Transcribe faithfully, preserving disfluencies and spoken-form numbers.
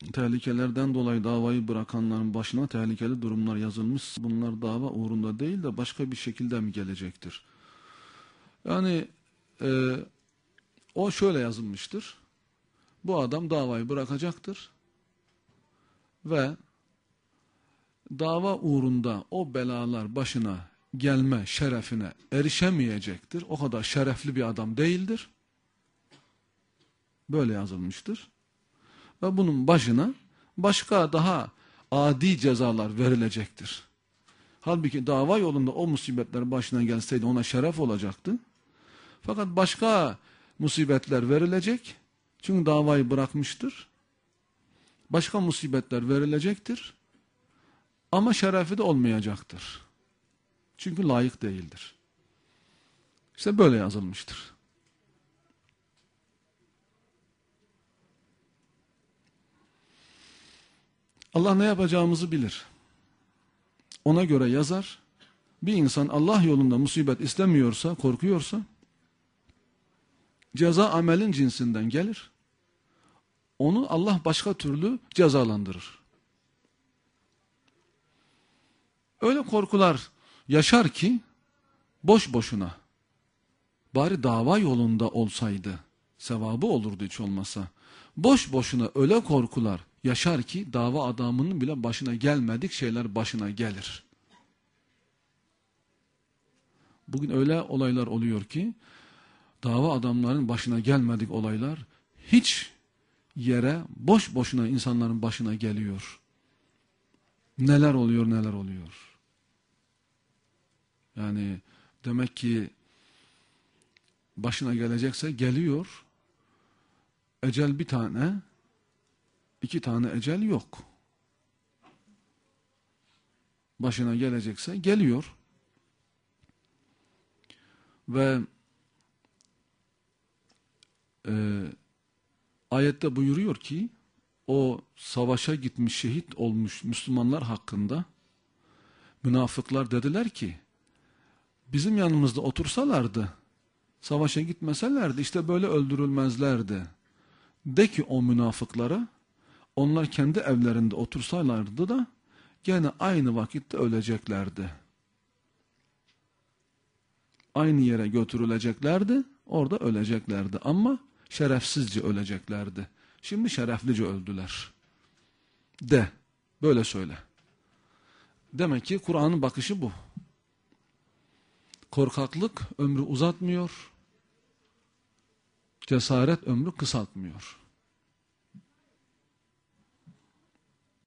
tehlikelerden dolayı davayı bırakanların başına tehlikeli durumlar yazılmış. Bunlar dava uğrunda değil de başka bir şekilde mi gelecektir? Yani e, o şöyle yazılmıştır. Bu adam davayı bırakacaktır ve dava uğrunda o belalar başına gelme şerefine erişemeyecektir. O kadar şerefli bir adam değildir. Böyle yazılmıştır. Ve bunun başına başka daha adi cezalar verilecektir. Halbuki dava yolunda o musibetler başına gelseydi ona şeref olacaktı. Fakat başka musibetler verilecek. Çünkü davayı bırakmıştır. Başka musibetler verilecektir. Ama şerefi de olmayacaktır. Çünkü layık değildir. İşte böyle yazılmıştır. Allah ne yapacağımızı bilir. Ona göre yazar. Bir insan Allah yolunda musibet istemiyorsa, korkuyorsa, ceza amelin cinsinden gelir. Onu Allah başka türlü cezalandırır. Öyle korkular yaşar ki, boş boşuna, bari dava yolunda olsaydı, sevabı olurdu hiç olmasa, boş boşuna öyle korkular yaşar ki, dava adamının bile başına gelmedik şeyler başına gelir. Bugün öyle olaylar oluyor ki, dava adamlarının başına gelmedik olaylar, hiç yere boş boşuna insanların başına geliyor. Neler oluyor, neler oluyor. Yani demek ki başına gelecekse geliyor. Ecel bir tane, iki tane ecel yok. Başına gelecekse geliyor. Ve e, ayette buyuruyor ki, o savaşa gitmiş, şehit olmuş Müslümanlar hakkında münafıklar dediler ki, bizim yanımızda otursalardı, savaşa gitmeselerdi, işte böyle öldürülmezlerdi. De ki o münafıklara, onlar kendi evlerinde otursalardı da, gene aynı vakitte öleceklerdi. Aynı yere götürüleceklerdi, orada öleceklerdi ama şerefsizce öleceklerdi. Şimdi şereflice öldüler. De, böyle söyle. Demek ki Kur'an'ın bakışı bu. Korkaklık ömrü uzatmıyor, cesaret ömrü kısaltmıyor.